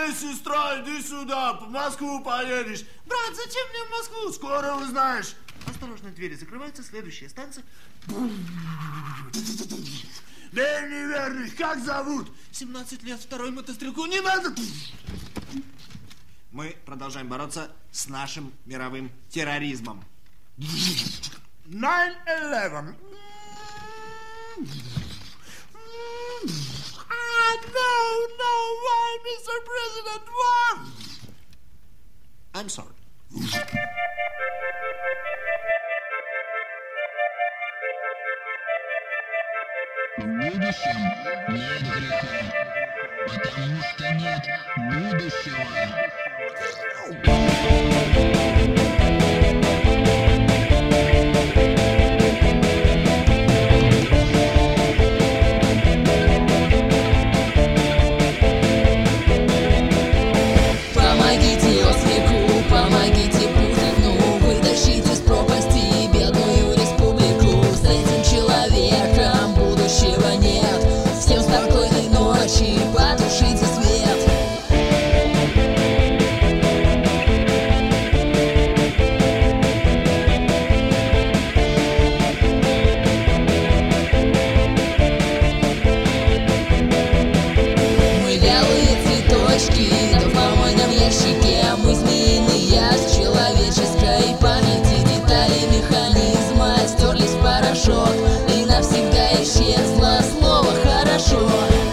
Эй, сестра, иди сюда, в Москву поедешь. Брат, зачем мне в Москву? Скоро узнаешь. Осторожно, двери закрываются, следующая станция. Да неверный, как зовут? 17 лет, второй мотострелку, не надо. Мы продолжаем бороться с нашим мировым терроризмом. 9/11. No, why, Mr. President, why? I'm sorry. В будущем нет греха, потому что нет будущего. Помогите Осику, помогите Путину, вытащите с пропасти бедную республику. С этим человеком будущего нет. Всем спокойной ночи, потушите свет. Мы белые цветочки, да в помойном ящике. Мы змеиные с человеческой памяти. Детали механизма стерлись в порошок, и навсегда исчезло слово «хорошо».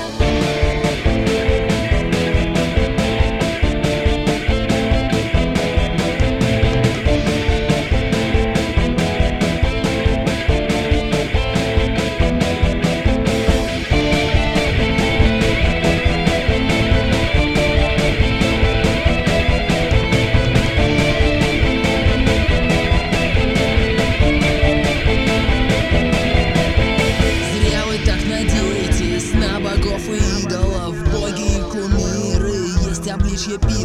Зря вы так надеетесь на богов и идолов. Боги и кумиры есть обличье